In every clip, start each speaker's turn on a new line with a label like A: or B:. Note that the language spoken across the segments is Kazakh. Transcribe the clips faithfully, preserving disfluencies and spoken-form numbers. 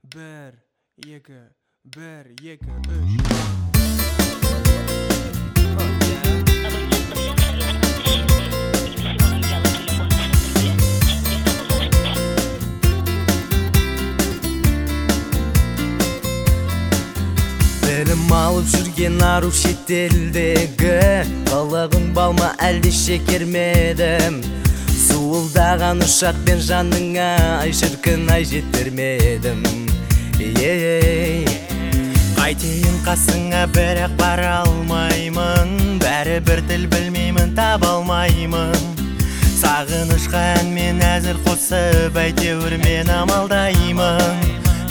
A: Bir, екі, bir, екі, үш.
B: Білім алып жүрген ару шетелдегі, балығың балма әлде шекермедім. Суылдаған ұшақпен жаныңа ай шіркін ай жеттермедім. Ей, қайтейін қасыңа бірақ бара алмаймын, бәрі бір тіл білмеймін, таба алмаймын. Сағынышқа әнмен әзіл қосып әйтеуір мен амалдаймын.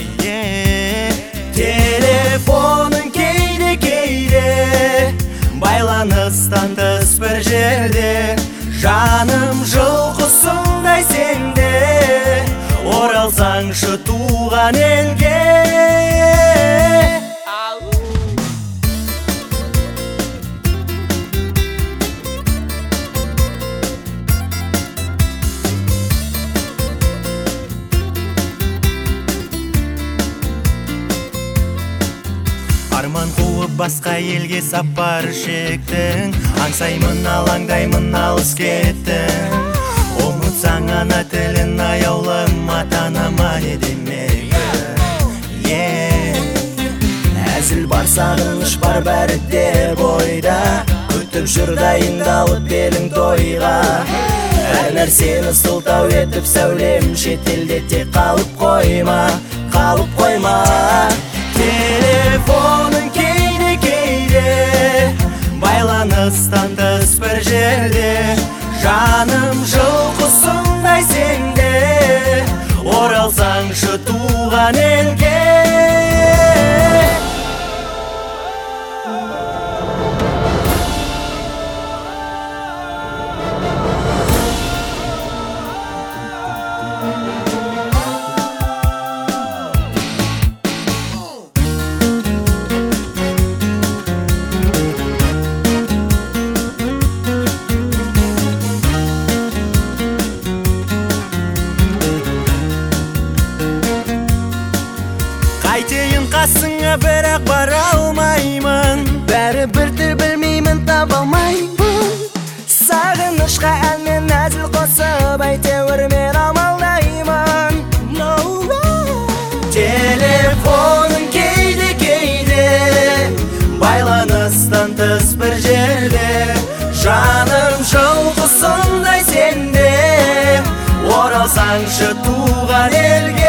B: Телефонын кейде-кейде байланыстан тыс бір жерде, жаным жылқысындай сенде, оралсаңшы туған елге. Арман қуып басқа елге сапар шектің, аңсаймын алаңдаймын алыс кеттің. Ұмытсаң ана тілін аяулым, ата-анама не демегі. Әзіл бар, сағыныш бар, бәрі де бойда, күтіп жүр дайындалып белің тойға. Әр нәрсені сылтау етіп сәулем, шетелде тек қалып қойма, қалып қойма. Телефонын кейде-кейде байланыстан тыс бір жерде, жаным жылқысындай сенде, оралсаңшы туған елге. Қайтейін қасыңа бірақ бара алмаймын, бәрі бір тіл білмеймін, таба алмаймын. Сағынышқа әнмен әзіл қосып әйтеуір мен амалдаймын. Телефонын кейде-кейде байланыстан тыс бір жерде, жаным жылқысындай сенде, оралсаңшы туған елге.